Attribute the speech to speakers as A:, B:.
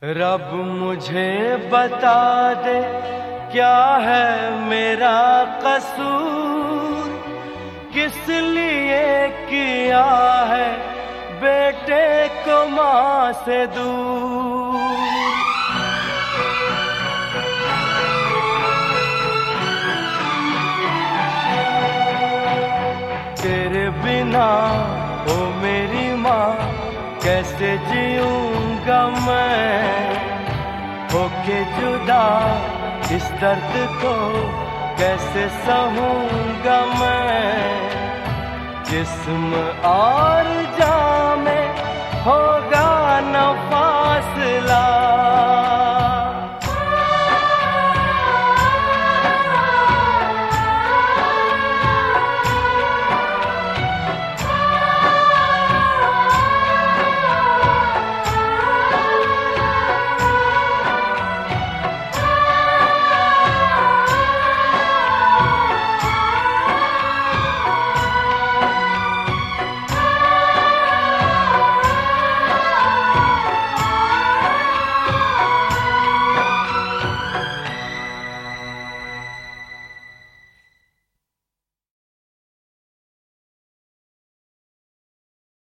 A: रब मुझे बता दे क्या है मेरा कसूर, किस लिए किया है बेटे को माँ से दूर। तेरे बिना ओ मेरी माँ कैसे जीऊंगा मैं, होके जुदा इस दर्द को कैसे सहूंगा मैं। जिस्म और जान में होगा न फासला,